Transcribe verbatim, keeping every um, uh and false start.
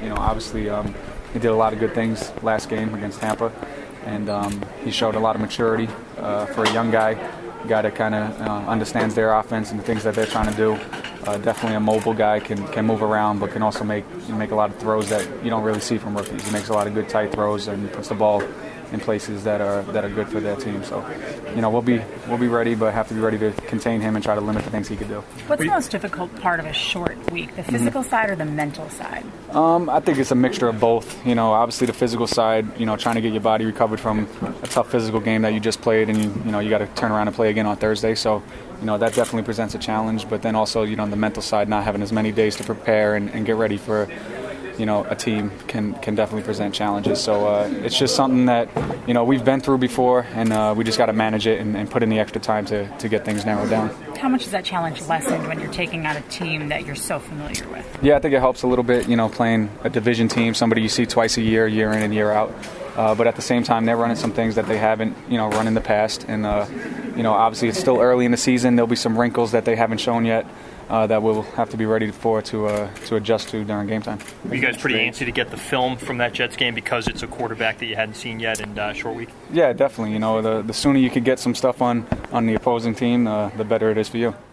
You know, obviously um, he did a lot of good things last game against Tampa, and um, he showed a lot of maturity uh, for a young guy, a guy that kind of uh, understands their offense and the things that they're trying to do. Uh, definitely a mobile guy, can can move around, but can also make make a lot of throws that you don't really see from rookies. He makes a lot of good tight throws and puts the ball in places that are that are good for their team. So, you know, we'll be we'll be ready, but have to be ready to contain him and try to limit the things he could do. What's the most difficult part of a short week, the physical mm-hmm. side or the mental side? Um, I think it's a mixture of both. You know, obviously the physical side, you know, trying to get your body recovered from a tough physical game that you just played, and you you know you got to turn around and play again on Thursday. So, you know, that definitely presents a challenge. But then also, you know, on the mental side, not having as many days to prepare and, and get ready for, you know, a team can can definitely present challenges. So uh, it's just something that, you know, we've been through before, and uh, we just got to manage it and, and put in the extra time to, to get things narrowed down. How much is that challenge lessened when you're taking out a team that you're so familiar with? Yeah, I think it helps a little bit, you know, playing a division team, somebody you see twice a year, year in and year out. Uh, but at the same time, they're running some things that they haven't, you know, run in the past. And, uh, you know, obviously it's still early in the season. There'll be some wrinkles that they haven't shown yet. Uh, that we'll have to be ready for to uh, to adjust to during game time. Are you guys pretty antsy to get the film from that Jets game because it's a quarterback that you hadn't seen yet in a uh, short week? Yeah, definitely. You know, the the sooner you could get some stuff on, on the opposing team, uh, the better it is for you.